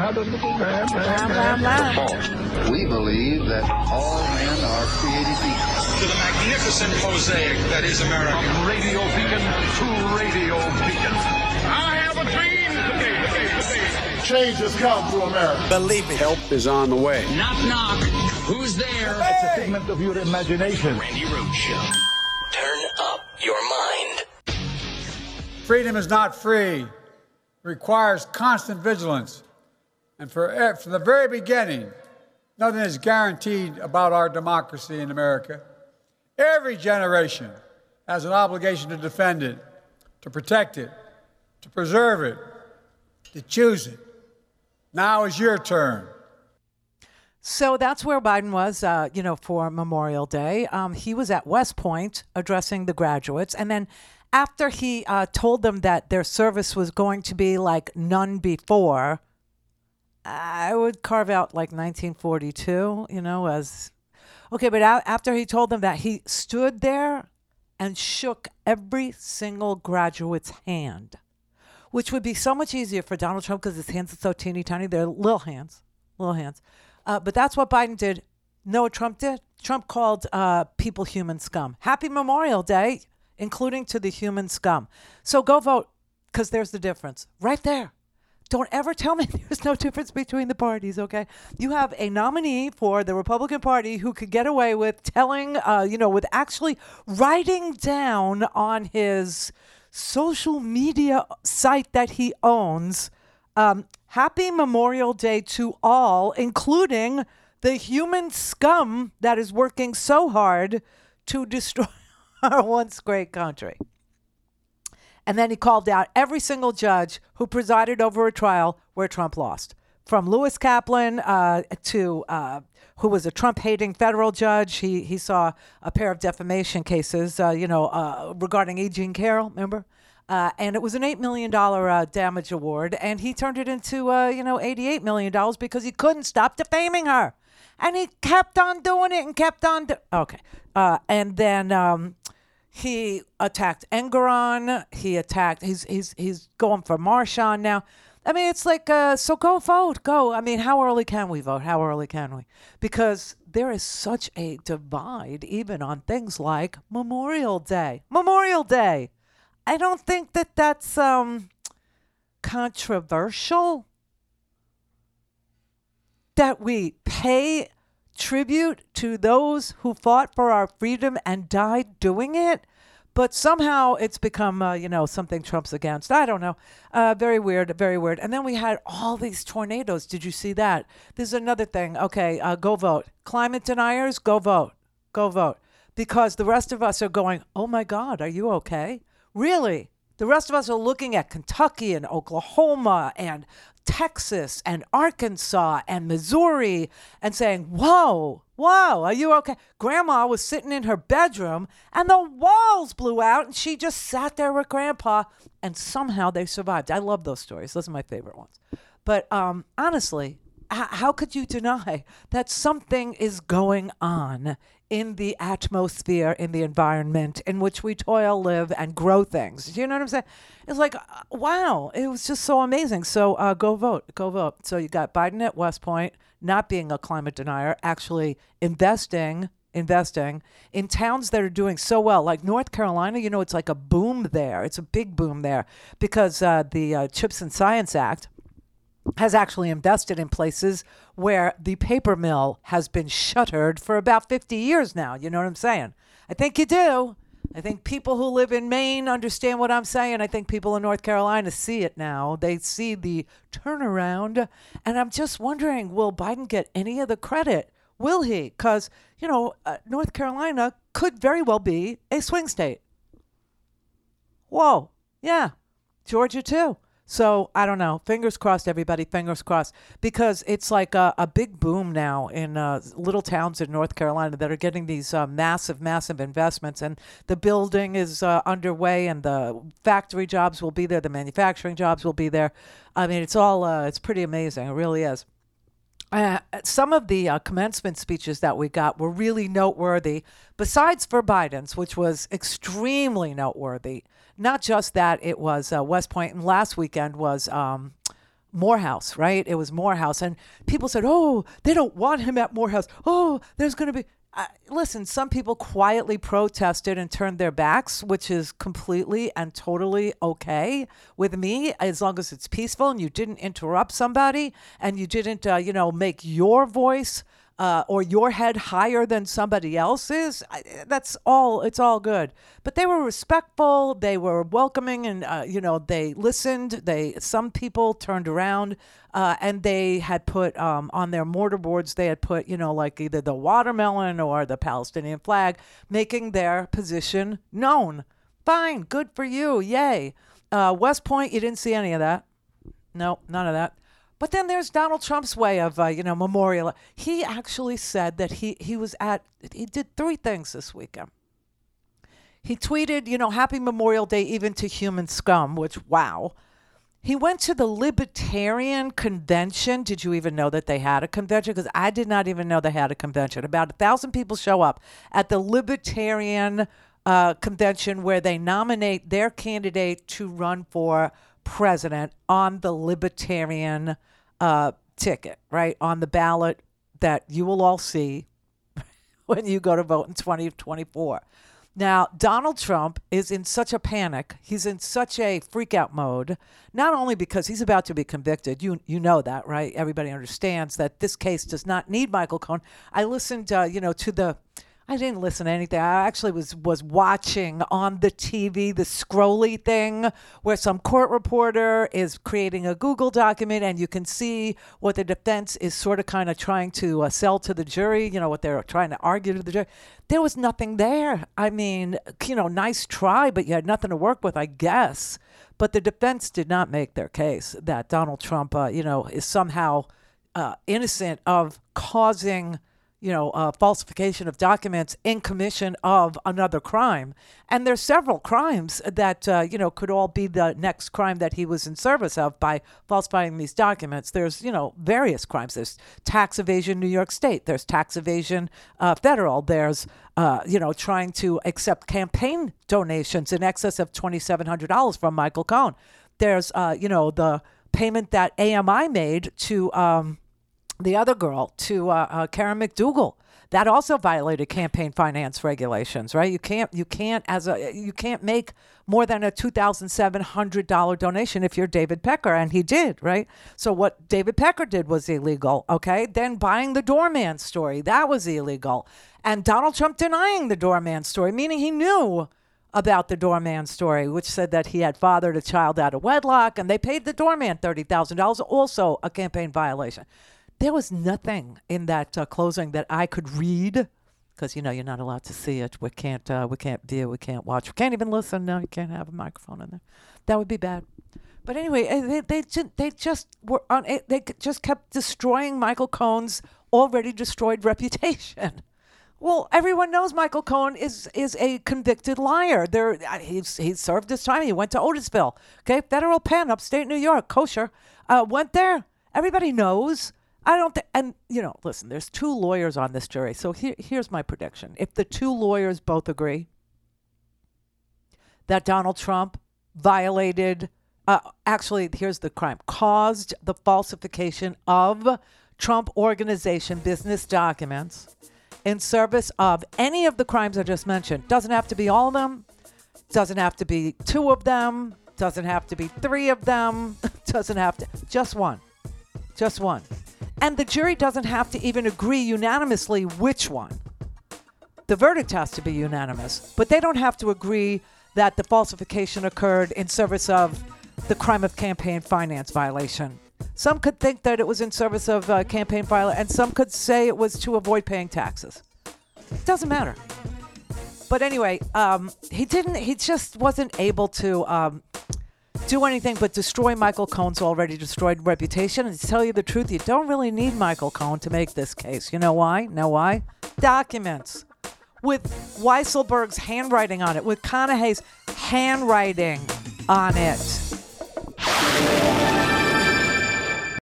We believe that all men are created equal. To the magnificent mosaic that is America. From Radio Beacon to Radio Beacon. I have a dream. Change has come to America. Believe it. Help is on the way. Knock, knock. Who's there? It's a figment of your imagination. Randy Rhoads Show. Turn up your mind. Freedom is not free. It requires constant vigilance. And from the very beginning, nothing is guaranteed about our democracy in America. Every generation has an obligation to defend it, to protect it, to preserve it, to choose it. Now is your turn. So that's where Biden was, for Memorial Day. He was at West Point addressing the graduates. And then after he told them that their service was going to be like none before, I would carve out like 1942, as... Okay, but after he told them that, he stood there and shook every single graduate's hand, which would be so much easier for Donald Trump because his hands are so teeny tiny. They're little hands. But that's what Biden did. Know what Trump did? Trump called people human scum. Happy Memorial Day, including to the human scum. So go vote, because there's the difference right there. Don't ever tell me there's no difference between the parties, okay? You have a nominee for the Republican Party who could get away with telling, with actually writing down on his social media site that he owns, Happy Memorial Day to all, including the human scum that is working so hard to destroy our once great country. And then he called out every single judge who presided over a trial where Trump lost, from Lewis Kaplan to who was a Trump-hating federal judge. He saw a pair of defamation cases, regarding E. Jean Carroll, remember? And it was an $8 million damage award, and he turned it into, $88 million because he couldn't stop defaming her. And he kept on doing it and kept on okay. And then he attacked Engoron. He's going for Marshawn now. I mean, it's like, so go vote. Go. I mean, how early can we vote? How early can we? Because there is such a divide even on things like Memorial Day. Memorial Day. I don't think that that's controversial. That we pay tribute to those who fought for our freedom and died doing it. But somehow it's become, something Trump's against. I don't know. Very weird, very weird. And then we had all these tornadoes. Did you see that? This is another thing. Okay, go vote. Climate deniers, go vote. Go vote. Because the rest of us are going, oh, my God, are you okay? Really? The rest of us are looking at Kentucky and Oklahoma and Texas and Arkansas and Missouri and saying, whoa, are you okay? Grandma was sitting in her bedroom and the walls blew out and she just sat there with Grandpa and somehow they survived. I love those stories. Those are my favorite ones. But honestly, how could you deny that something is going on in the atmosphere, in the environment in which we toil, live, and grow things? Do you know what I'm saying? It's like, wow, it was just so amazing. So go vote. So you got Biden at West Point, not being a climate denier, actually investing in towns that are doing so well, like North Carolina. It's like a boom there. It's a big boom there because the CHIPS and Science Act has actually invested in places where the paper mill has been shuttered for about 50 years now. You know what I'm saying? I think you do. I think people who live in Maine understand what I'm saying. I think people in North Carolina see it now. They see the turnaround. And I'm just wondering, will Biden get any of the credit? Will he? Because, North Carolina could very well be a swing state. Whoa. Yeah. Georgia, too. So I don't know. Fingers crossed, everybody. Fingers crossed. Because it's like a big boom now in little towns in North Carolina that are getting these massive investments. And the building is underway and the factory jobs will be there. The manufacturing jobs will be there. I mean, it's pretty amazing. It really is. Some of the commencement speeches that we got were really noteworthy, besides for Biden's, which was extremely noteworthy. Not just that it was West Point, and last weekend was Morehouse, right? It was Morehouse. And people said, oh, they don't want him at Morehouse. Oh, there's going to be... listen, some people quietly protested and turned their backs, which is completely and totally okay with me, as long as it's peaceful and you didn't interrupt somebody and you didn't, make your voice or your head higher than somebody else's. That's all. It's all good. But they were respectful. They were welcoming, and they listened. Some people turned around. And they had put on their mortarboards, they had put, like either the watermelon or the Palestinian flag, making their position known. Fine. Good for you. Yay. West Point, you didn't see any of that. No, none of that. But then there's Donald Trump's way of, memorial. He actually said that he did 3 things this weekend. He tweeted, Happy Memorial Day even to human scum, which, wow. He went to the Libertarian Convention. Did you even know that they had a convention? Because I did not even know they had a convention. About 1,000 people show up at the Libertarian Convention, where they nominate their candidate to run for president on the Libertarian ticket, right? On the ballot that you will all see when you go to vote in 2024. Now, Donald Trump is in such a panic. He's in such a freak-out mode, not only because he's about to be convicted. You know that, right? Everybody understands that this case does not need Michael Cohen. I listened, I didn't listen to anything. I actually was watching on the TV the scrolly thing where some court reporter is creating a Google document, and you can see what the defense is sort of kind of trying to sell to the jury, what they're trying to argue to the jury. There was nothing there. I mean, nice try, but you had nothing to work with, I guess. But the defense did not make their case that Donald Trump, is somehow innocent of causing falsification of documents in commission of another crime. And there's several crimes that, could all be the next crime that he was in service of by falsifying these documents. There's, various crimes. There's tax evasion, New York State. There's tax evasion, federal. There's, trying to accept campaign donations in excess of $2,700 from Michael Cohen. There's, the payment that AMI made to, the other girl, to Karen McDougal, that also violated campaign finance regulations, right? You can't make more than a $2,700 donation if you're David Pecker, and he did, right? So what David Pecker did was illegal, okay? Then buying the doorman story, that was illegal, and Donald Trump denying the doorman story, meaning he knew about the doorman story, which said that he had fathered a child out of wedlock, and they paid the doorman $30,000, also a campaign violation. There was nothing in that closing that I could read, because you're not allowed to see it. We can't view, we can't watch, we can't even listen. No, you can't have a microphone in there. That would be bad. But anyway, they just were on. They just kept destroying Michael Cohen's already destroyed reputation. Well, everyone knows Michael Cohen is a convicted liar. He's served his time. He went to Otisville, okay, federal pen, upstate New York, kosher. Went there. Everybody knows. I don't think, and listen, there's 2 lawyers on this jury. So here's my prediction. If the 2 lawyers both agree that Donald Trump violated, actually, here's the crime, caused the falsification of Trump Organization business documents in service of any of the crimes I just mentioned. Doesn't have to be all of them. Doesn't have to be 2 of them. Doesn't have to be 3 of them. Doesn't have to, just one. Just one. And the jury doesn't have to even agree unanimously which one. The verdict has to be unanimous, but they don't have to agree that the falsification occurred in service of the crime of campaign finance violation. Some could think that it was in service of campaign violation, and some could say it was to avoid paying taxes. Doesn't matter. But anyway, he just wasn't able to do anything but destroy Michael Cohen's already destroyed reputation. And to tell you the truth, you don't really need Michael Cohen to make this case. You know why? Know why? Documents with Weisselberg's handwriting on it, with Conahay's handwriting on it.